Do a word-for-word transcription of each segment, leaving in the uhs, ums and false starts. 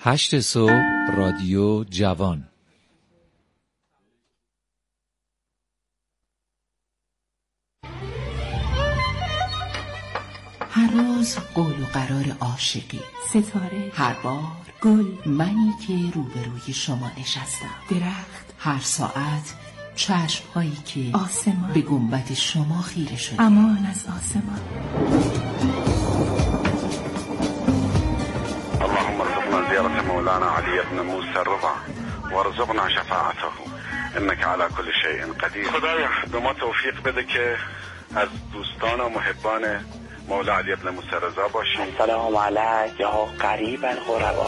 هشت صبح رادیو جوان. هر روز قول و قرار عاشقی، ستاره، هر بار گل، منی که روبروی شما نشستم، درخت، هر ساعت چشم هایی که آسمان به گنبد شما خیره شده. امان از آسمان. اللهم ارزقنا زيارة مولانا علي بن موسى الرضا وارزقنا شفاعته انك على كل شيء قدیر. خدایا به ما توفیق بده که از دوستان و محبان مولا علی بن موسی رضا باشیم. سلام علیک یا قریب الغربا.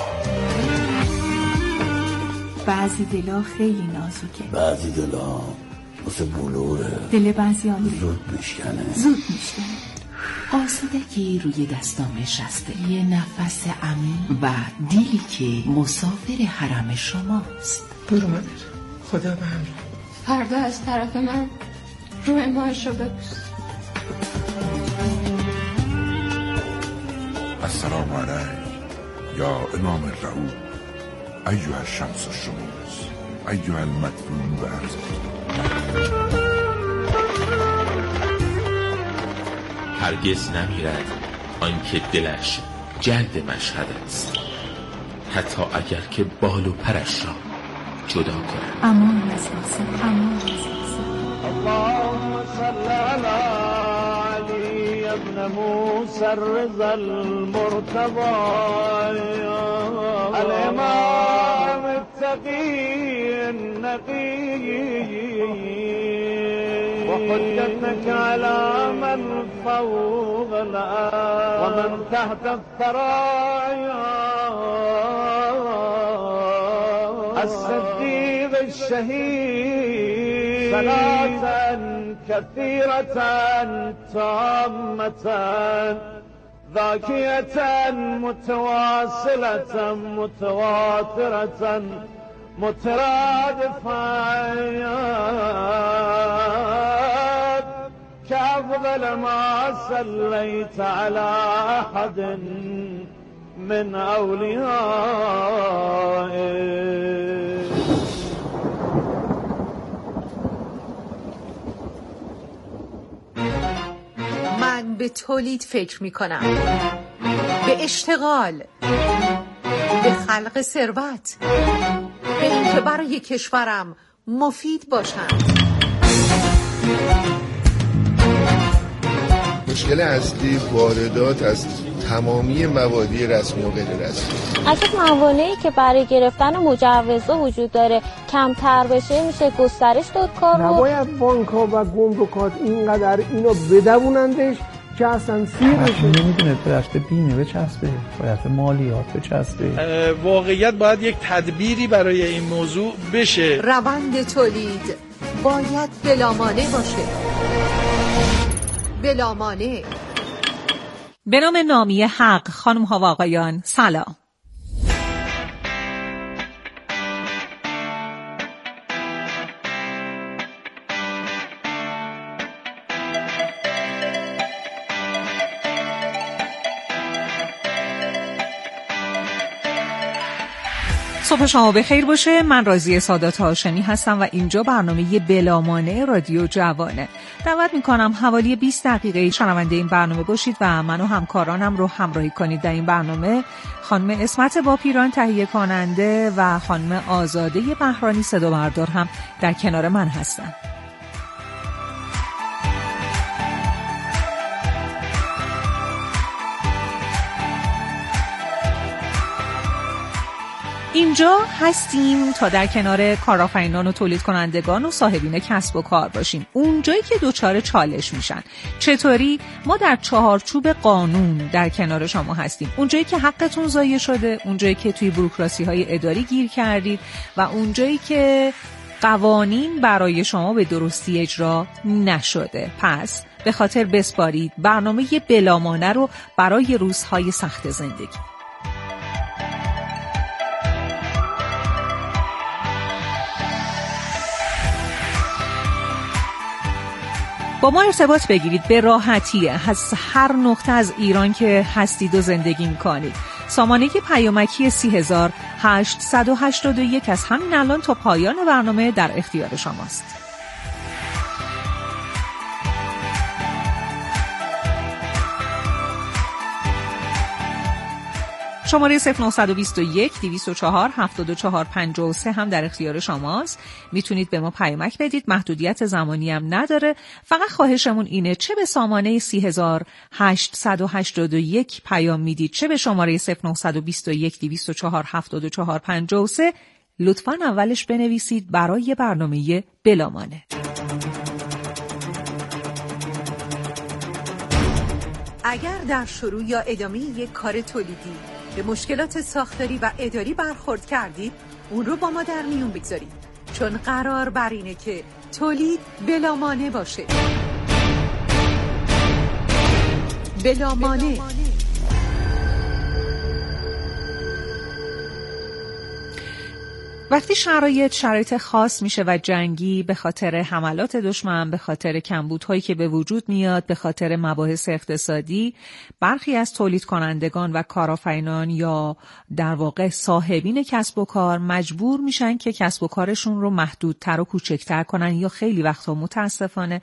بعضی دلا خیلی نازکه، بعضی دلا مثل بلوره، دل بعضیانی زود میشکنه زود میشکنه. آسودگی روی دستام نشسته، یه نفس عمیق و دیلی که مسافر حرم شماست. برو مادر، خدا به همراه. فردا از طرف من روی ماهشو ببوس. السلام علیک یا امام الرعود ایها الشمس الشموس ایها المدفون بارض. هرگز نمیرد آنکه دلش جلد مشهد است، حتی اگر که بال و پرش را جدا کند. امان از آسمان، امان از آسمان. اللهم صل علی علی ابن موسی الرضا المرتضى الامام التقی النقی وحجتك على من فوق الأرض ومن تحت الثرايا الصديق الشهيد صلاة كثيرة تامة ذاكية متواصلة متواترة مترادفات كأفضل ما صليت على أحد من أوليائك. من به تولید فکر می کنم، به اشتغال، به خلق ثروت، به اینکه برای کشورم مفید باشم. مشکل اصلی واردات از تمامی موادی رسمی و غیر رسمی. اگه موانعی که برای گرفتن مجوزها وجود داره کمتر بشه میشه گسترش داد کار رو. نباید بانک‌ها و گمرکات اینقدر اینو بدوونندش که اصلا سیر بشه. نمیدونه طرف بیمه بچسبه، طرف مالیات بچسبه. واقعیت باید یک تدبیری برای این موضوع بشه. روند تولید باید بلامانع باشه، بلامانع. به نام نامی حق، خانم ها و آقایان، سلام. صبح شما بخیر باشه. من راضیه سادات هاشمی هستم و اینجا برنامه بلامانع رادیو جوانه. دعوت میکنم حوالی بیست دقیقه شنونده این برنامه باشید و من و همکارانم رو همراهی کنید در این برنامه. خانم اسمت باپیران تهیه کننده و خانم آزاده بهرانی صدا بردار هم در کنار من هستن. اینجا هستیم تا در کنار کارآفرینان و تولید کنندگان و صاحبین کسب و کار باشیم. اونجایی که دوچار چالش میشن، چطوری ما در چهارچوب قانون در کنار شما هستیم. اونجایی که حقتون ضایع شده، اونجایی که توی بوروکراسی های اداری گیر کردید و اونجایی که قوانین برای شما به درستی اجرا نشده. پس به خاطر بسپارید برنامه بلامانع رو برای روزهای سخت زندگی. با ما ارتباط بگیرید به راحتی از هر نقطه از ایران که هستید و زندگی می‌کنید. سامانه پیامکی سی هزار هشتصد و هشتاد و یک از همین الان تا پایان برنامه در اختیار شماست. شماره صفر نه دو یک دویست و چهار هفتاد و چهار پنجاه و سه هم در اختیار شماست. میتونید به ما پیامک بدید، محدودیت زمانی هم نداره. فقط خواهشمون اینه چه به سامانه سی هزار هشتصد و هشتاد و یک پیام میدید، چه به شماره صفر نه دو یک دویست و چهار هفتاد و چهار پنجاه و سه، لطفاً اولش بنویسید برای برنامه بلامانه. اگر در شروع یا ادامه یک کار تولیدی به مشکلات ساختاری و اداری برخورد کردید، اون رو با ما در میون بگذارید، چون قرار بر اینه که تولید بلامانع باشه. بلامانع. وقتی شرایط شرایط خاص میشه و جنگی، به خاطر حملات دشمن، به خاطر کمبودهایی که به وجود میاد، به خاطر مباحث اقتصادی، برخی از تولید کنندگان و کارآفرینان یا در واقع صاحبین کسب و کار مجبور میشن که کسب و کارشون رو محدودتر و کوچکتر کنن یا خیلی وقتا متاسفانه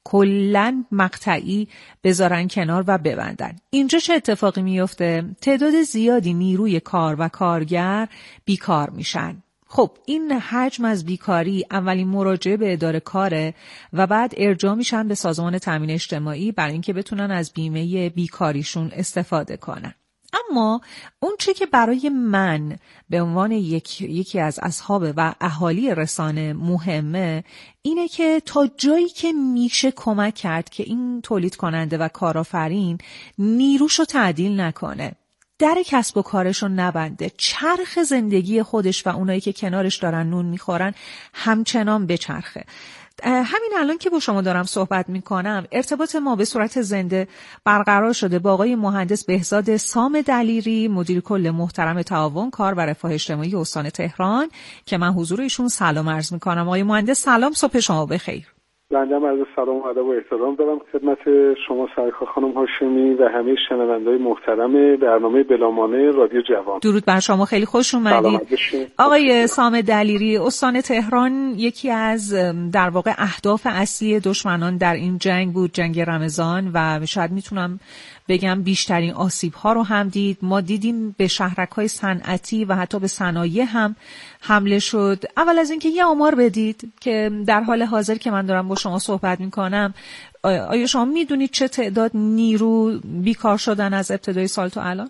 کلاً مقطعی بذارن کنار و ببندن. اینجا چه اتفاقی میفته؟ تعداد زیادی نیروی کار و کارگر بیکار میشن. خب این حجم از بیکاری اولین مراجعه به اداره کاره و بعد ارجاع میشن به سازمان تامین اجتماعی برای اینکه بتونن از بیمه بیکاریشون استفاده کنن. اما اون چه که برای من به عنوان یک، یکی از اصحاب و اهالی رسانه مهمه اینه که تا جایی که میشه کمک کرد که این تولید کننده و کارآفرین نیروشو تعدیل نکنه، در کسب و کارشو نبنده، چرخ زندگی خودش و اونایی که کنارش دارن نون میخورن همچنان بچرخه. همین الان که با شما دارم صحبت میکنم ارتباط ما به صورت زنده برقرار شده با آقای مهندس بهزاد سام دلیری، مدیر کل محترم تعاون کار و رفاه اجتماعی استان تهران، که من حضور ایشون سلام عرض میکنم. آقای مهندس سلام، صبح شما بخیر. بنده عرض سلام و ادب و احترام دارم خدمت شما سرکار خانم هاشمی و همه شنونده‌های محترم برنامه بلامانع رادیو جوان. درود بر شما، خیلی خوش اومدید. آقای سام دلیری، استان تهران یکی از در واقع اهداف اصلی دشمنان در این جنگ بود، جنگ رمضان، و شاید میتونم بگم بیشترین آسیب‌ها رو هم دید. ما دیدیم به شهرک‌های صنعتی و حتی به صنایع هم حمله شد. اول از اینکه یه آمار بدید که در حال حاضر که من دارم با شما صحبت می‌کنم، آیا شما می‌دونید چه تعداد نیرو بیکار شدن از ابتدای سال تا الان؟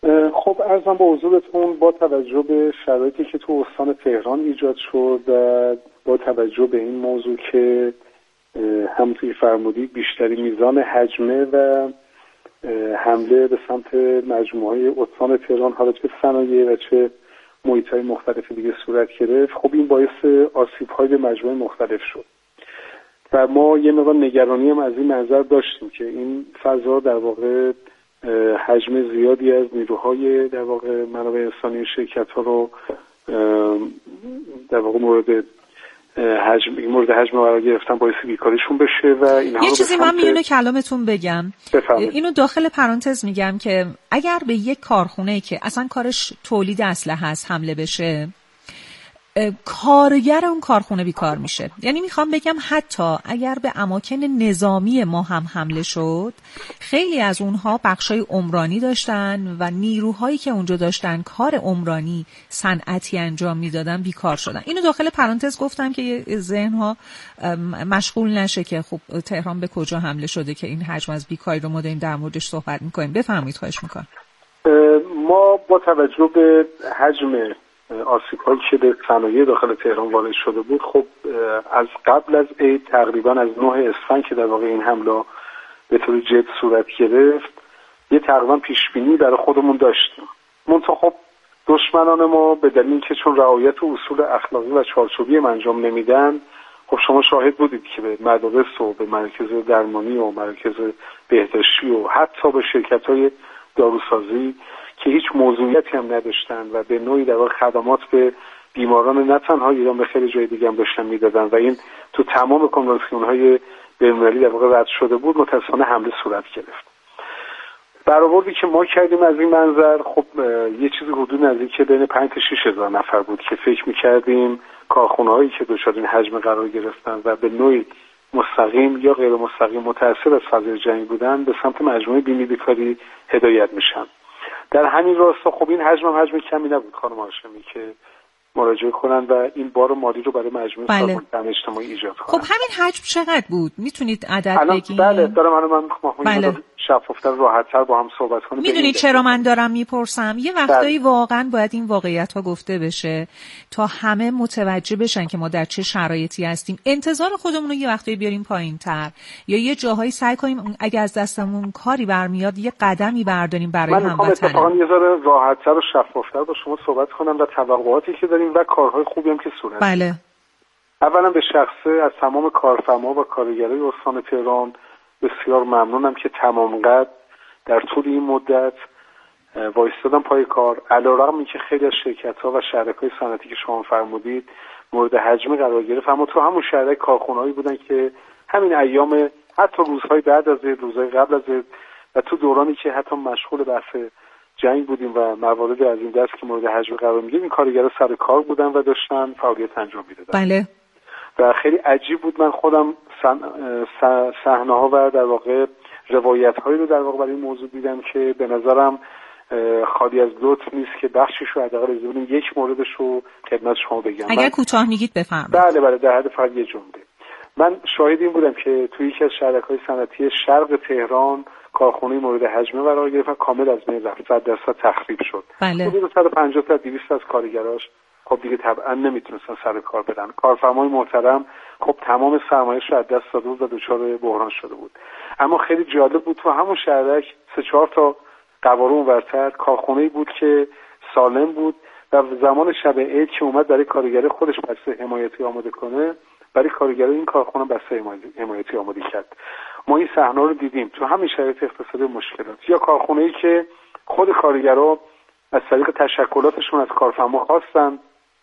خب عرضم با حضورتون با توجه به شرایطی که تو استان تهران ایجاد شد و با توجه به این موضوع که همونطوری فرمودید بیشترین میزان حجمه و حمله به سمت مجموعه استان تهران، حالا چه صنایع و چه محیط‌های مختلف دیگه صورت گرفت، خب این باعث آسیب‌های به مجموعه مختلف شد و ما یه مقدار نگرانی هم از این منظر داشتیم که این فضا در واقع حجم زیادی از نیروهای در واقع منابع انسانی شرکت‌ها رو در واقع مورد حجم این مورد حجم قرار گرفتن باعث بیکاریشون بشه و اینها. یه چیزی من میونه کلامتون بگم، بفرمایید. اینو داخل پرانتز میگم که اگر به یک کارخونه که اصلا کارش تولید اسلحه هست حمله بشه، کارگر اون کارخونه بیکار میشه. یعنی میخوام بگم حتی اگر به اماکن نظامی ما هم حمله شد، خیلی از اونها بخشای عمرانی داشتن و نیروهایی که اونجا داشتن کار عمرانی صنعتی انجام میدادن بیکار شدن. اینو داخل پرانتز گفتم که ذهنها مشغول نشه که خب تهران به کجا حمله شده که این حجم از بیکاری رو ما داریم در موردش صحبت میکنیم. بفرمایید، خواهش میکنم. ما با توجه به حجم آسیب‌هایی که به صنایع داخل تهران وارد شده بود، خب از قبل از عید تقریبا از نه اسفند که در واقع این حمله به طور جد صورت گرفت، یه تقریبا پیشبینی برای خودمون داشتیم. منتها خب دشمنان ما به دلیل که چون رعایت اصول اخلاقی و چارچوبی انجام نمیدن، خب شما شاهد بودید که به مدارس و به مراکز درمانی و مراکز بهداشتی و حتی به شرکت‌های داروسازی که هیچ موضوعیتی هم نداشتن و به نوعی در واقع خدمات به بیماران نه تنها ایران به خیلی جای دیگه هم داشتن میدادن و این تو تمام کنوانسیون‌های بین‌المللی در واقع رد شده بود، متأسفانه حمله صورت گرفت. برآوردی که ما کردیم از این منظر خب یه چیزی حدود نزدیک بین پنج تا شش هزار نفر بود که فکر می‌کردیم کارخونه‌هایی که دچار این حجم قرار گرفتن و به نوعی مستقیم یا غیر مستقیم متأثر از فضای جنگ بودن به سمت مجموعه بیمه بیکاری هدایت میشن. در همین راستا خب این حجم هم حجم کمی نبود خانم هاشمی که مراجعه کنن و این بار مالی رو برای مجموعه بله. سازمان تامین اجتماعی ایجاد کنن. خب همین حجم چقدر بود؟ میتونید عدد بگید؟ بله دارم الان من میخوام بله. شفافتر راحت‌تر با هم صحبت کنیم. میدونید چرا من دارم میپرسم؟ یه وقتایی بله. واقعا باید این واقعیت ها گفته بشه تا همه متوجه بشن که ما در چه شرایطی هستیم. انتظار خودمون رو یه وقتایی بیاریم پایین‌تر یا یه جاهایی سعی کنیم اگه از دستمون کاری برمیاد یه قدمی برداریم برای هموطنان. من میخوام اتفاقا یه ذره راحت‌تر و شفافتر با شما صحبت کنم و توقعاتی که داریم و کارهای خوبی هم که صورت بله. اولا به شخصه از تمام کارفرما و کارگرای استان تهران بسیار ممنونم که تمام قد در طول این مدت وایستادن پای کار، علیرغم اینکه خیلی از شرکت‌ها و شرکای صنعتی که شما فرمودید مورد حجم قرار گرفت، اما تو همون شرکت کارخونه‌ای بودن که همین ایام حتی روزهای بعد از عید، روزهای قبل از عید و تو دورانی که حتی مشغول بحث جنگ بودیم و موارد از این دست که مورد حجم قرار می‌گیره، این کارگرا سر کار بودن و داشتن فعالیت انجام میدادن. بله. و خیلی عجیب بود. من خودم صحنه‌ها و در واقع روایت‌هایی رو در واقع برای این موضوع دیدم که به نظرم خالی از لطف نیست که بخشش رو حداقل از ببینیم یک موردش رو خدمت شما بگم. اگر کوتاه میگید بفرمایید. بله بله در حد فقط یه جمله. من شاهد این بودم که توی یکی از شرکت‌های صنعتی شرق تهران کارخونه مورد حجمه قرار گرفت و کامل از بین رفت، صد درصد تخریب شد. بله. حدود صد و پنجاه تا دویست از کارگراش خب دیگه طبعا نمیتونستن سر کار بدن. کارفرمای محترم خب تمام سرمایه‌اش رو از دست داده بود و دچار بحران شده بود. اما خیلی جالب بود تو همون شهرک سه چهار تا قواره اونورتر کارخونه‌ای بود که سالم بود و زمان شب عید که اومد برای کارگر خودش بسته حمایتی آماده کنه، برای کارگرای این کارخونه بسته حمایتی آماده کرد. ما این صحنه رو دیدیم تو همین شرایط اقتصادی مشکلات. یا کارخونه‌ای که خود کارگرا از طریق تشکلاتشون از کارفرما خواستن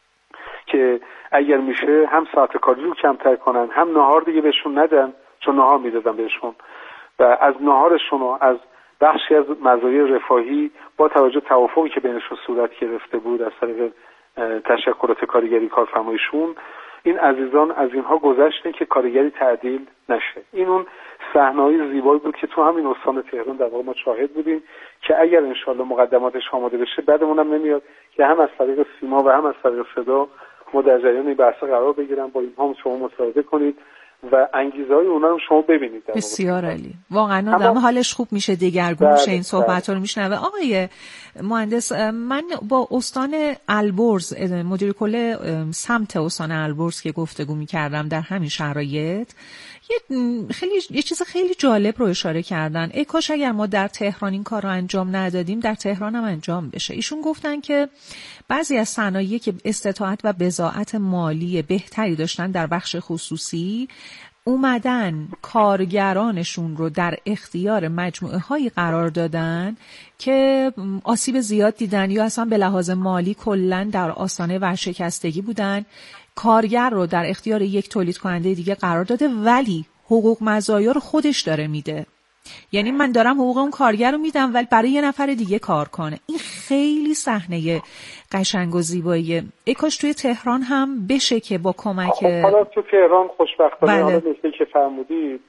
که اگر میشه هم ساعت کاری رو کمتر کنن، هم نهار دیگه بهشون ندن، چون نهار میدادن بهشون و از نهارشون و از بخشی از مزایای رفاهی با توجه توافقی که بینشون صورت گرفته بود از طریق تشکلات کارگری کارفرمایشون، این عزیزان از اینها گذشتن که کارگری تعدیل نشه. این اون صحنه‌های زیبایی بود که تو همین استان تهران در واقع ما شاهد بودیم که اگر انشالله مقدماتش آماده بشه بعدمون هم نمیاد که هم از طریق سیما و هم از طریق صدا ما در جریان این بحث قرار بگیرم، با اینها هم شما مشاهده کنید و انگیزه‌های اونا رو شما ببینید. بسیار عالی. واقعا آدم حالش خوب میشه دگرگون میشه این صحبت‌ها رو میشنوه. آقای مهندس، من با استان البرز مدیر کل سمت استان البرز که گفتگو می‌کردم در همین شرایط یه خیلی یه چیز خیلی جالب رو اشاره کردن. ای کاش اگر ما در تهران این کار رو انجام ندادیم در تهران هم انجام بشه. ایشون گفتن که بعضی از صنایعی که استطاعت و بضاعت مالی بهتری داشتن در بخش خصوصی اومدن کارگرانشون رو در اختیار مجموعه هایی قرار دادن که آسیب زیاد دیدن یا اصلا به لحاظ مالی کلن در آستانه ورشکستگی بودن. کارگر رو در اختیار یک تولید کننده دیگه قرار داده ولی حقوق مزایا رو خودش داره میده. یعنی من دارم حقوق اون کارگر رو میدم ولی برای یه نفر دیگه کار کنه. این خیلی صحنه قشنگ و زیباییه. ای کاش توی تهران هم بشه که با کمک خب حالا تو تهران خوشبختانه بله. حالا مثل که فرمودید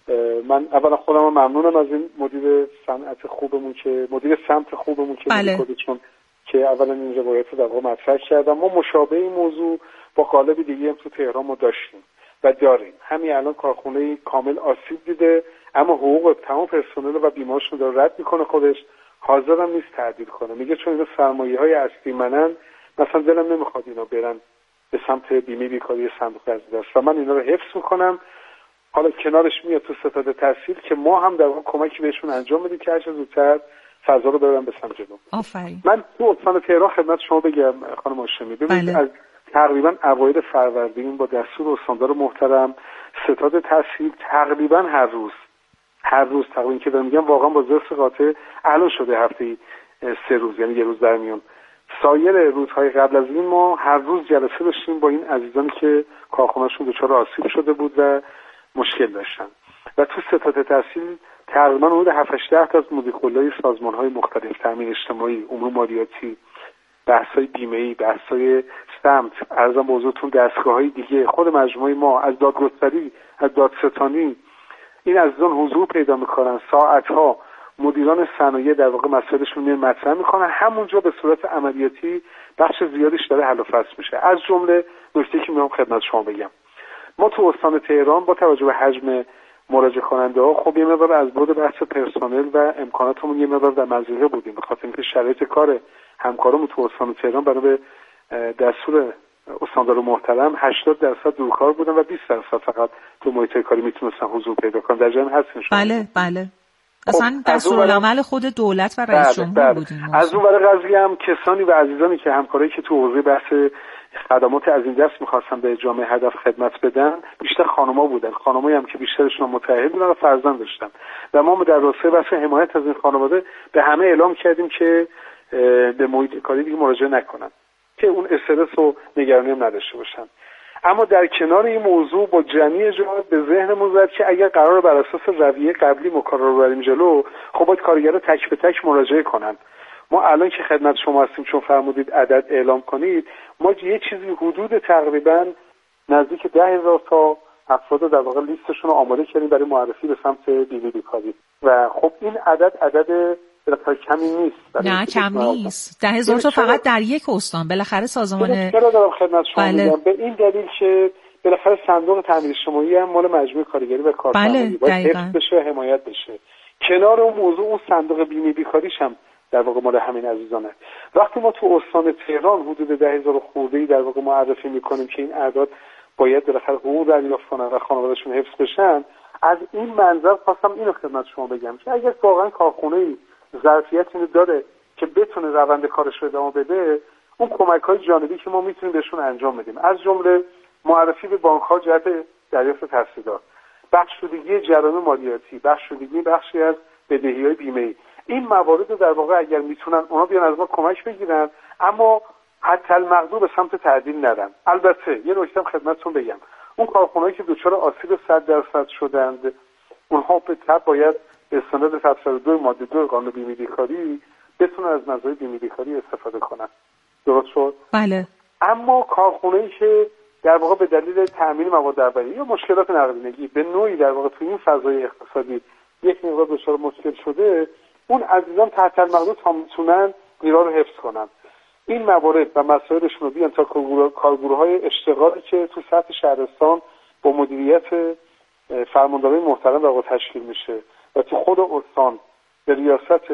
من اولا خودم ممنونم از این مدیر صنعت خوبمون که مدیر سمت خوبمون که بله. خودشون که اولا این روایت رو در واقع مطرح کردم. ما مشابه این موضوع با قالب دیگه هم تو تهران ما داشتیم و داریم. همین الان کارخونه کامل آسیب دیده اما حقوق تمام پرسنل و بیمارشون داره رد میکنه، خودش حاضر هم نیست تعدیل کنه. میگه چون اینا سرمایه‌های اصلی منن مثلا دلم نمیخواد اینا برن به سمت بیمه بیکاری صندوق قرض دست و من اینا رو حفظ میکنم. حالا کنارش میاد تو ستاد تحصیل که ما هم در واقع کمکی بهشون انجام بدیم که هر چه زودتر فضا رو ببرن به سمت جلو. آفرین. من تو استان تهران خدمت شما بگم خانم هاشمی، ببینید بله. از تقریبا اوایل فروردین با دستور استاندار محترم ستاد تحصیل تقریبا هر روز هر روز تقریبا که دارم میگم واقعا با زرس قاطع الان شده هفته سه روز یعنی یه روز در میون. سایر روزهای قبل از این ما هر روز جلسه داشتیم با این عزیزانی که کارخونه‌شون دچار آسیب شده بود و مشکل داشتن و تو ستاد تحصیل تقریبا حدود هفت هشت تا از مدیرکلای سازمان‌های مختلف، تامین اجتماعی، امور مالیاتی، بحث‌های بیمه‌ای، بحث‌های سمت، عرضم به حضورتون دستگاه‌های دیگه، خود مجموعه ما از دادگستری، از دادستانی، این عزیزان حضور پیدا می‌کنن. ساعت‌ها مدیران صنایع در واقع مسائلشون رو مطرح می‌کنن، همونجا به صورت عملیاتی بخش زیادیش داره حل و فصل میشه. از جمله نکته‌ای که می‌خوام خدمت شما بگم، ما تو استان تهران با توجه به حجم مراجعه کننده ها خب یه مقدار از بعد بحث پرسنل و امکاناتمون یه مقدار در منزله بودیم، به خاطر اینکه شرایط کار همکارمون تو استان تهران برای به دستور استاندار محترم هشتاد درصد دورکار بودن و بیست درصد فقط تو محیط کاری میتونستن حضور پیدا کنن. در جریان هستین شما؟ بله بله. اصلا دستورالعمل خود دولت و رئیس جمهور بودیم. از اون برای قضیه هم کسانی و عزیزانی که همکارایی که تو حوزه بحث خدمات از این دست می‌خواستن به جامعه هدف خدمت بدن، بیشتر خانم‌ها بودن. خانمایی هم که بیشترشون متأهل بودن و فرزند داشتن و ما در راستای بحث حمایت از این خانواده به همه اعلام کردیم که به محیط کاری دیگه مراجعه نکنن، که اون استرس و نگرانی هم نداشته باشن. اما در کنار این موضوع با جمعی جهات به ذهنمون زد که اگر قرار بر اساس رویه قبلی مکرر بریم جلو، خب باید کارگرها تک به تک مراجعه کنن. ما الان که خدمت شما هستیم، چون فرمودید عدد اعلام کنید، ما یه چیزی حدود تقریبا نزدیک ده هزار تا افراد در واقع لیستشون رو آماده کردیم برای معرفی به سمت بیمه بیکاری و خب این عدد عدد بالاخره کمی نیست. نه کم نیست. ده هزار تا فقط در یک استان. بالاخره سازمان چرا دارم خدمت شما بله. میگم به این دلیل که بالاخره صندوق تامین اجتماعی هم مال مجموعه کارگری و کارفرمایی بله. باید حفظ بشه و حمایت بشه. کنار اون موضوع اون صندوق بیمه بیکاریش هم در واقع مال همین عزیزانه. وقتی ما تو استان تهران حدود ده هزار خورده‌ای در واقع معرفی میکنیم که این اعداد باید بالاخره حقوق دریافت کنن و خانواده‌شون حفظ بشن، از این منظر خواستم اینو خدمت شما بگم که اگر واقعا کارخونه‌ای ظرفیت اینو داره که بتونه روند کارش رو ادامه بده، اون کمک‌های جانبی که ما میتونیم بهشون انجام بدیم، از جمله معرفی به بانک‌ها جهت دریافت تسهیلات، بخشودگی جرایم مالیاتی، بخشودگی بخشی از بدهی‌های بیمه‌ای، این موارد رو در واقع اگر میتونن اونا بیان از ما کمک بگیرن، اما حتی المقدور به سمت تعدیل نرن. البته یه نکته خدمتتون بگم، اون کارخونه‌ای که دچار آسیب صد درصد شدند، اونها به تبع باید به استناد تفسیر دو ماده دو قانون بیمه بیکاری بتونن از مزایای بیمه بیکاری استفاده کنن. درست شد؟ بله. اما کارخونه‌ای که در واقع به دلیل تامین مواد اولیه یا مشکلات نقدینگی به نوعی در واقع تو این فضای اقتصادی یک مقدار دچار مشکل شده، اون عزیزان تحت المقدور تا میتونن نیرا رو حفظ کنن. این موارد و مسائلشون رو بیان تا کارگروه‌های اشتغالی که تو سطح شهرستان با مدیریت فرمانداری محترم در واقع تشکیل میشه و تو خود استان به ریاست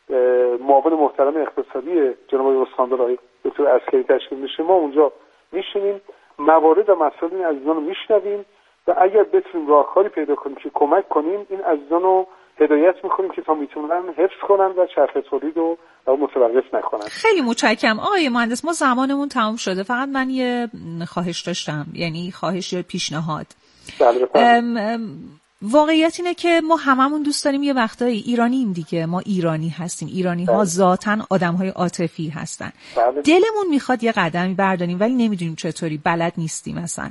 معاون محترم اقتصادی جناب استاندار آقای دکتر عسکری تشکیل میشه، ما اونجا میشینیم موارد و مسائل این عزیزان رو میشنویم و اگر بتونیم راهکاری پیدا کنیم که کمک کنیم، این عزیزان رو هدایت میکنیم که تا میتونن حفظ کنن و چرخه تولید رو متوقف نکنن. خیلی متشکرم آقای مهندس، ما زمانمون تمام شده. فقط من یه خواهش داشتم، یعنی خواهش یا پیشنهاد. بله. واقعیت اینه که ما هممون دوست داریم یه وقتایی ایرانیم دیگه، ما ایرانی هستیم، ایرانی ها ذاتاً آدم‌های عاطفی هستن. بله. دلمون میخواد یه قدمی برداریم ولی نمیدونیم چطوری، بلد نیستیم مثلا.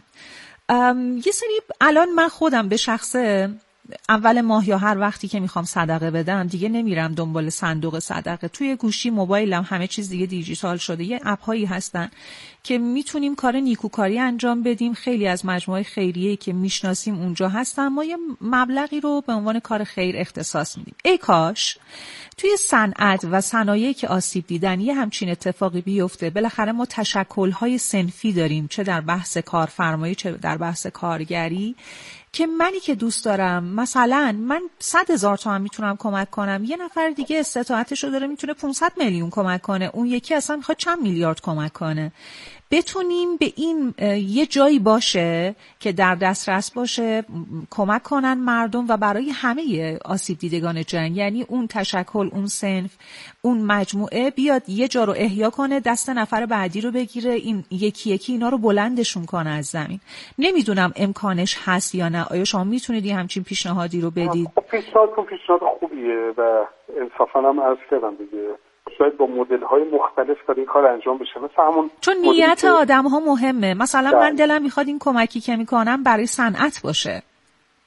یه سری الان من خودم به شخصه اول ماه یا هر وقتی که میخوام صدقه بدم دیگه نمیرم دنبال صندوق صدقه، توی گوشی موبایلم همه چیز دیگه دیجیتال شده، یه اپ هایی هستن که میتونیم کار نیکوکاری انجام بدیم. خیلی از مجموعه خیریه که میشناسیم اونجا هستن، ما یه مبلغی رو به عنوان کار خیر اختصاص میدیم. ای کاش توی صنعت و صنایعی که آسیب دیدن یه همچین اتفاقی بیفته. بالاخره ما تشکل‌های صنفی داریم، چه در بحث کارفرمایی چه در بحث کارگری، که منی که دوست دارم مثلا من صد هزار تومان میتونم کمک کنم، یه نفر دیگه استطاعتشو داره میتونه پانصد میلیون کمک کنه، اون یکی اصلا میخواد چند میلیارد کمک کنه. بتونیم به این یه جایی باشه که در دسترس باشه، کمک کنن مردم و برای همه آسیب دیدگان جنگ، یعنی اون تشکل، اون صنف، اون مجموعه بیاد یه جا رو احیا کنه، دست نفر بعدی رو بگیره، این یکی یکی اینا رو بلندشون کنه از زمین. نمیدونم امکانش هست یا نه. آیا شما میتونید یه همچین پیشنهادی رو بدید؟ پیشنهاد کن، پیشنهاد خوبیه و انصافا هم عرض کردم دیگه، شاید با مدل‌های مختلف داره این کار انجام بشه. مثلا همون چون نیت آدم‌ها مهمه. مثلا ده. من دلم میخواد این کمکی که میکنم برای صنعت باشه.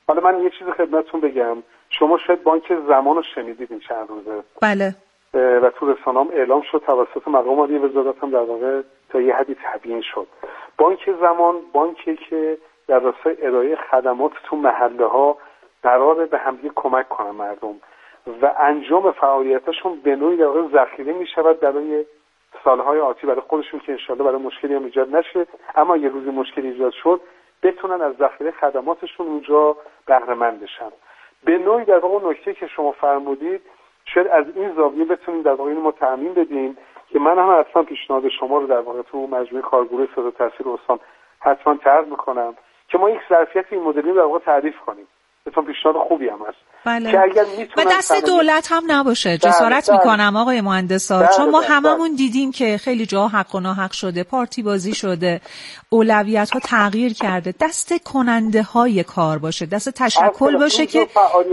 حالا من یه چیز خدمتتون بگم، شما شاید بانک زمان رو شنیدید این چند روزه. بله. و تو رسانه‌ام اعلام شد توسط مقام عالی وزارت هم در واقع تا یه حدی تبیین شد. بانک زمان بانکی که در راستای ارائه خدمات تو محله ها قراره به همدیگه کمک کنن مردم و انجام فعالیتاشون به نوعی در واقع ذخیره میشود برای سالهای آتی برای خودشون که انشالله برای مشکلی هم ایجاد نشه، اما یه روزی مشکلی ایجاد شد بتونن از ذخیره خدماتشون اونجا بهره مند بشن. به نوعی در واقع نکته که شما فرمودید شاید از این زاویه بتونیم در واقع اینو تامین بدیم که من هم حتما پیشنهاد شما رو در واقع تو مجموعه کارگروه صدا تاثیر استان حتما طرح میکنم که ما یک ظرفیت این مدلی رو در واقع تعریف کنیم. بهتون پیشنهاد خوبی هم هست. بله. که اگر میتونن و دست دولت هم نباشه. جسارت میکنم آقای مهندسا، چون ما هممون دیدیم که خیلی جا حق و ناحق شده، پارتی بازی شده، اولویت ها تغییر کرده. دست کننده های کار باشه، دست تشکل باشه که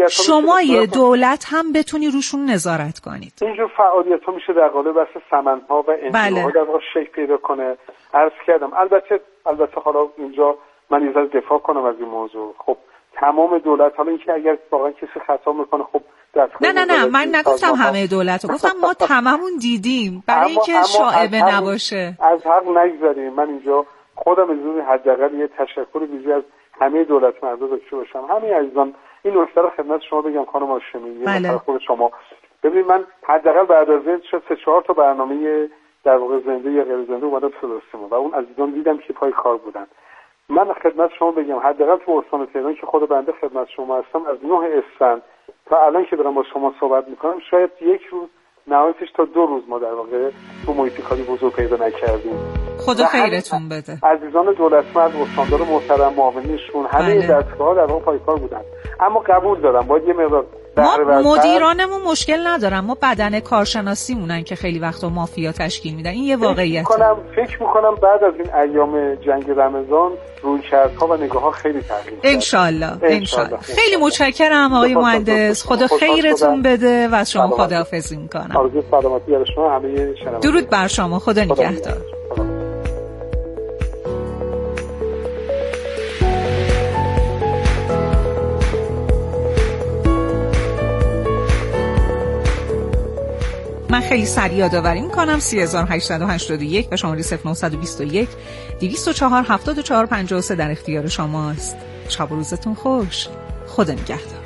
شما یه دولت هم بتونی روشون نظارت کنید. اینجور فعالیت ها میشه در قالب بس سمن ها و انجیو ها در واقع شکل پیدا کنه. عرض کردم البته البته حالا اینجا من یه ذره دفاع کنم از این موضوع. خب تمام دولت، حالا اینکه اگر واقعا کسی خطا میکنه خب نه نه نه من نگفتم همه دولت رو، گفتم ما تمامون دیدیم برای اینکه شائبه نباشه. از حق نگذاریم. من اینجا خودم از حداقل یه تشکر ویژه از همه دولت مردم داشته باشم. همه عزیزان این نکته رو خدمت شما بگم خانم هاشمی، یه نفر خود شما ببینید من حداقل بعد از این شد سه چهار تا برنامه در واقع زنده یا غیر زنده اومدم صدا و اون عزیزان دیدم که پای کار بودن. من خدمت شما بگم حداقل تو استان تهران که خود بنده خدمت شما هستم از نه اسفند تا الان که دارم با شما صحبت میکنم شاید یک روز نهایتش تا دو روز ما در واقع تو محیط کاری بزرگ پیدا نکردیم. خدا خیرتون بده. عزیزان دولتمند، استاندار محترم، معاونینشون همه دستگاه‌ها در واقع پایکار بودن. اما قبول دارم باید یه مقدار ما مدیرانمون مشکل ندارن، ما بدن کارشناسی مونن که خیلی وقتا مافیا تشکیل میدن. این یه واقعیت. فکر می‌کنم فکر می‌کنم بعد از این ایام جنگ رمضان رویکردها و نگاه‌ها خیلی تغییر کرد. ان شاء الله ان شاء الله. خیلی متشکرم آقای مهندس. خدا خیرتون بده و از شما خداحافظی می‌کنم. آرزوی سلامتی برای شما همه شنوندگان. درود بر شما. خدا نگهدار. من خیلی سریع یادآوری می‌کنم سه هزار و هشتصد و هشتاد و یک و شماره صفر نه دو یک دویست و چهار هفتاد و چهار پنجاه و سه در اختیار شماست. شب و روزتون خوش. خدا نگهدار.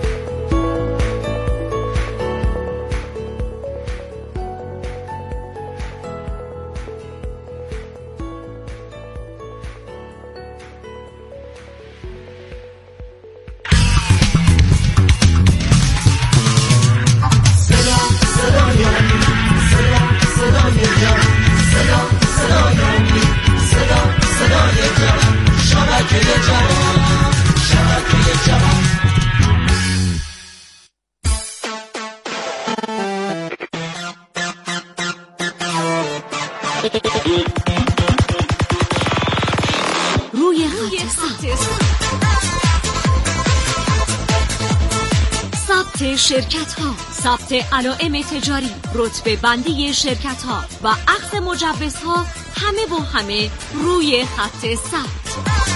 روی خط ثبت شرکت ها، ثبت علائم تجاری، رتبه بندی شرکت ها و اخذ مجوزها همه با همه روی خط ثبت.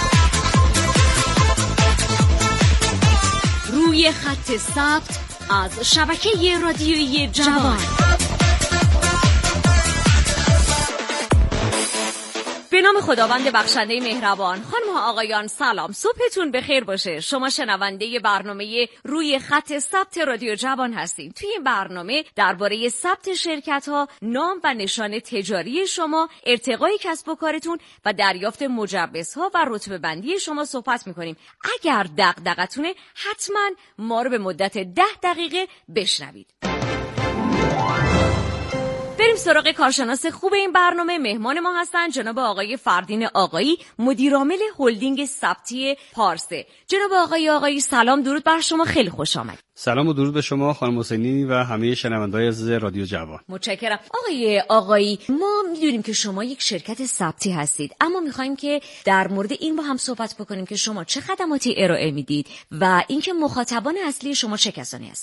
روی خط ثبت از شبکه رادیویی جوان. به نام خداوند بخشنده مهربان. خانم ها آقایان سلام، صبحتون بخیر باشه. شما شنونده برنامه روی خط ثبت رادیو جوان هستین. توی این برنامه درباره ثبت شرکت ها، نام و نشان تجاری شما، ارتقای کسب و کارتون و دریافت مجوزها و رتبه بندی شما صحبت میکنیم. اگر دغدغتونه حتما ما رو به مدت ده دقیقه بشنوید. بریم سراغ کارشناس خوب این برنامه. مهمان ما هستن جناب آقای فردین آقایی، مدیرعامل هلدینگ ثبتی پارسه. جناب آقای آقایی سلام، درود بر شما، خیلی خوش آمد. سلام و درود به شما خانم حسینی و همه شنونده‌های عزیز رادیو جوان. متشکرم. آقای آقایی ما میدونیم که شما یک شرکت ثبتی هستید، اما میخوایم که در مورد این با هم صحبت بکنیم که شما چه خدماتی ارائه میدید و اینکه مخاطبان اصلی شما چه کسانی هستند.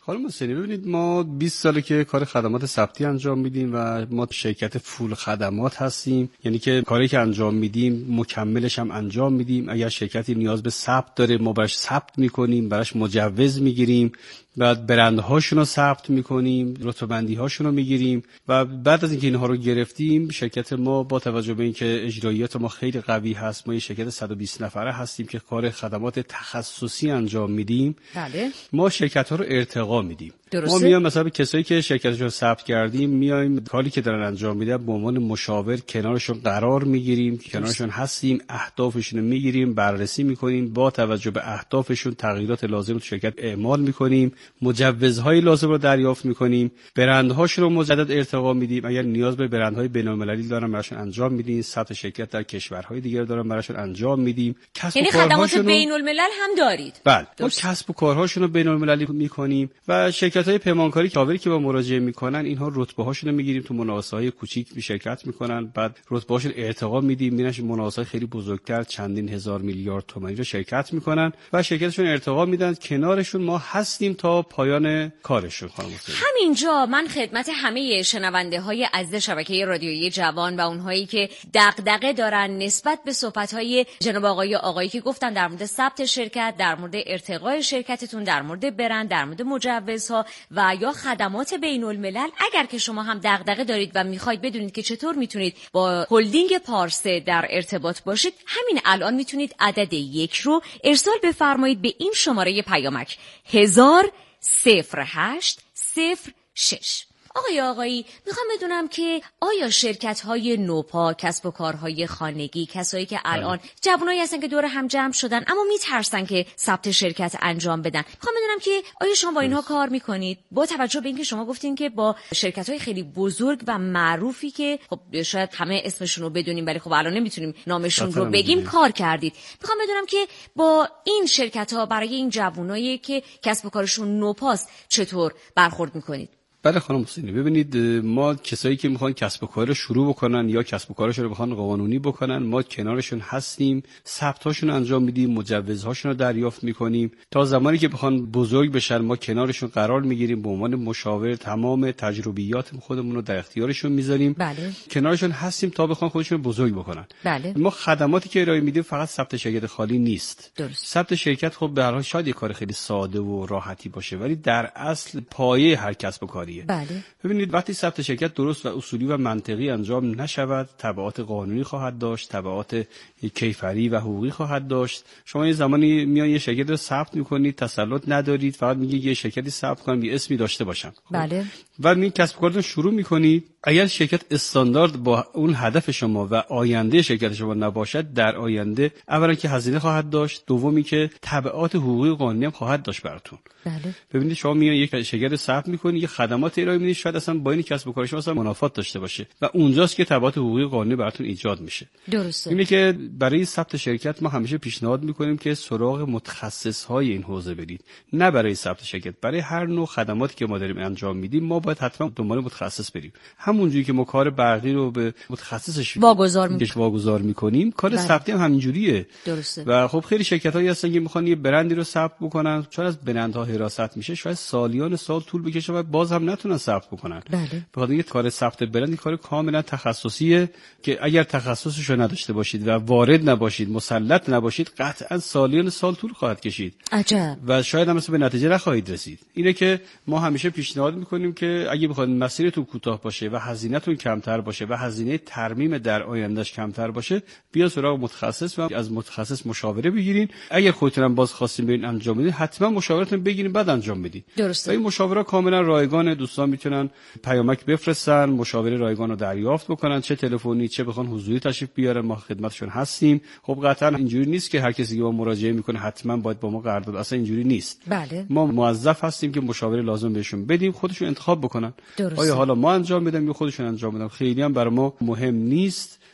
خانم حسینی ببینید ما بیست ساله که کار خدمات ثبتی انجام میدیم و ما شرکت فول خدمات هستیم، یعنی که کاری که انجام میدیم مکملش هم انجام میدیم. اگر شرکتی نیاز به ثبت داره ما براش ثبت میکنیم، براش مجوز میگیریم، بعد برندهاشون رو ثبت میکنیم، رتبه بندی هاشون رو میگیریم و بعد از اینکه اینها رو گرفتیم شرکت ما با توجه به اینکه اجراییات ما خیلی قوی هست، ما یه شرکت صد و بیست نفره هستیم که کار خدمات تخصصی انجام میدیم. بله. ما شرکت ها رو ارتقا میدیم. درسته؟ ما میایم مثلا به کسایی که شرکتشون ثبت کردیم میایم کاری که دارن انجام میدن به عنوان مشاور کنارشون قرار میگیریم، کنارشون هستیم، اهدافشون رو میگیریم، بررسی میکنیم، با توجه به اهدافشون تغییرات لازم رو تو شرکت اعمال میکنیم، مجوزهای لازم رو دریافت میکنیم، برندهاشون رو مجدد ارتقا میدیم. اگر نیاز به برندهای بین‌المللی دارن براشون انجام میدیم، ثبت شرکت در کشورهای دیگر دارن براشون انجام میدیم. یعنی خدمات بین‌الملل هم دارید؟ بله. ما کسب و کارهاشون رو بین‌المللی میکنیم و شرکت‌های پیمانکاری کاوری که با مراجعه میکنن اینها رتبه‌هاشون رو میگیریم، تو مناقصه‌های کوچیک به شرکت میکنن، بعد رتبه‌هاشون ارتقا میدیم، میرن مناقصه‌های خیلی بزرگتر چندین هزار میلیارد تومانی رو شرکت میکنن و شرکتشون ارتقا میدن. کنارشون ما هستیم تا پایان کارشون. خانم همینجا من خدمت همه شنونده های عزیز شبکه رادیویی جوان و اونهایی که دغدغه دارن نسبت به صحبت‌های جناب آقای آقایی که گفتن در مورد ثبت شرکت، در مورد ارتقای شرکتتون، در مورد برند، در مورد مجوزها و یا خدمات بین الملل، اگر که شما هم دغدغه دارید و میخواید بدونید که چطور میتونید با هلدینگ پارسه در ارتباط باشید، همین الان میتونید عدد یک رو ارسال بفرمایید به این شماره پیامک هزار صفر هشت صفر شش. آقای آقایی میخوام بدونم که آیا شرکت‌های نوپا، کسب و کارهای خانگی، کسایی که الان جوانایی هستن که دور هم جمع شدن اما میترسن که ثبت شرکت انجام بدن، میخوام بدونم که آیا شما با اینها کار میکنید؟ با توجه به اینکه شما گفتین که با شرکت‌های خیلی بزرگ و معروفی که خب شاید همه اسمشون رو بدونیم ولی خب الان نمیتونیم نامشون رو بگیم کار کردید، میخوام بدونم که با این شرکت‌ها برای این جوانایی که کسب و کارشون نوپاست چطور برخورد میکنید؟ بله خانم حسینی، ببینید ما کسایی که میخوان کسب و کار رو شروع بکنن یا کسب و کارشون رو بخوان قانونی بکنن، ما کنارشون هستیم، ثبت‌هاشون انجام میدیم، مجوزهاشون رو دریافت میکنیم. تا زمانی که بخوان بزرگ بشن ما کنارشون قرار میگیریم، به عنوان مشاور تمام تجربیات خودمون رو در اختیارشون میذاریم. بله. کنارشون هستیم تا بخوان خودشون بزرگ بکنن. بله. ما خدماتی که ارائه میدیم فقط ثبت شرکت خالی نیست. درست. ثبت شرکت خب به هر حال شاید یه کار خیلی ساده و راحتی باشه ولی در اصل پایه هر کسب و کاریه. بله. ببینید وقتی ثبت شرکت درست و اصولی و منطقی انجام نشود، تبعات قانونی خواهد داشت، تبعات کیفری و حقوقی خواهد داشت. شما یه زمانی میان یه شرکت رو ثبت میکنید، تسلط ندارید، فقط میگید یه شرکتی ثبت کنم یه اسمی داشته باشم. بله. و می کسب و کارتون شروع میکنید، اگر شرکت استاندارد با اون هدف شما و آینده شرکت شما نباشد، در آینده اولا که هزینه خواهد داشت، دومی که تبعات حقوقی و قانونی هم خواهد داشت براتون. بله. ببینید شما میان یک شرکت ثبت میکنید، یه خدمات ارائه میدید، شاید اصلا با این کسب و کار شما اصلا منافات داشته باشه و اونجاست که تبعات حقوقی و قانونی براتون ایجاد میشه. درسته. اینه که برای ثبت شرکت ما همیشه پیشنهاد میکنیم که سراغ متخصص‌های این حوزه برید، نه برای ثبت شرکت، برای هر نوع خدماتی که ما داریم انجام میدیم ما باید حتما دنبال متخصص بریم. همونجوری که ما کار برقی رو به متخصصش واگذار میکنیم واگذار میکنیم، کار بله. ثبتی هم همینجوریه. درسته. و خب خیلی شرکتایی هستن که میخوان یه برندی رو ثبت بکنن، چون از برندها حراست میشه، شاید سالیان سال طول بکشه و باز هم نتونن ثبت بکنن. بله. بخاطر اینکه کار ثبت برند کار کاملا تخصصیه که اگر تخصصش رو نداشته باشید و وارد نباشید، مسلط نباشید، قطعا سالیان سال طول خواهد کشید. عجب. و شاید هم به نتیجه نخواهید رسید. اینه که ما همیشه پیشنهاد میکنیم که اگه بخواید مسیرتون کوتاه باشه و هزینه‌تون کمتر باشه و هزینه ترمیم در آیندهش کمتر باشه، بیا سراغ متخصص و از متخصص مشاوره بگیرین. اگر خودتون هم باز خواستین برین انجام بدین، حتما مشاورتون بگیرین بعد انجام بدین. درسته. و این مشاوره کاملا رایگانه، دوستان میتونن پیامک بفرستن، مشاوره رایگان رو دریافت بکنن، چه تلفنی چه بخوان حضوری تشریف بیارن، ما خدمتشون هستیم. خب قطعا اینجوری نیست که هر کسی که با مراجعه میکنه حتما باید با ما قرارداد، اصلا اینجوری نیست. بله. ما موظف هستیم که مشاوره لازم بهشون بدیم، خودشون انتخاب بکنن. درسته. آیا حالا ما انجام بدیم یا خودشون انجام بدن، خیلی هم برای ما مهم نیست.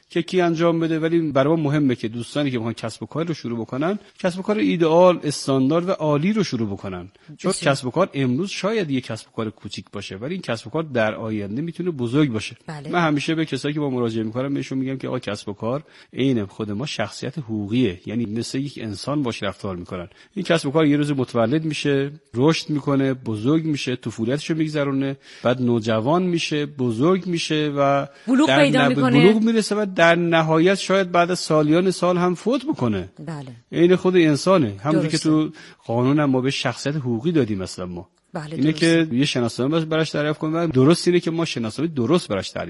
که کی انجام بده، ولی برای ما مهمه که دوستانی که میخوان کسب و کار رو شروع بکنن کسب و کار ایدئال، استاندارد و عالی رو شروع بکنن. چون کسب و کار امروز شاید یه کسب و کار کوچیک باشه ولی این کسب و کار در آینده میتونه بزرگ باشه. بله. من همیشه به کسایی که با مراجعه میکنم بهشون میگم که آقا کسب و کار عین خود ما شخصیت حقوقیه، یعنی مثل یک انسان باش رفتار میکنن. این کسب و کار یه روز متولد میشه، رشد میکنه، بزرگ میشه، طفولتشو میگذرونه، بعد نوجوان میشه، بزرگ میشه و بلوغ پیدا نب... میکنه، بلوغ میرسه و در نهایت شاید بعد از سالیان سال هم فوت بکنه. بله. عین خود انسانه. همونجوری که تو قانون هم ما به شخصیت حقوقی دادیم مثلا ما. بله اینه درسته. که یه شناسنامه براش تعریف کنیم و درست اینه که ما شناسنامه درست براش تعریف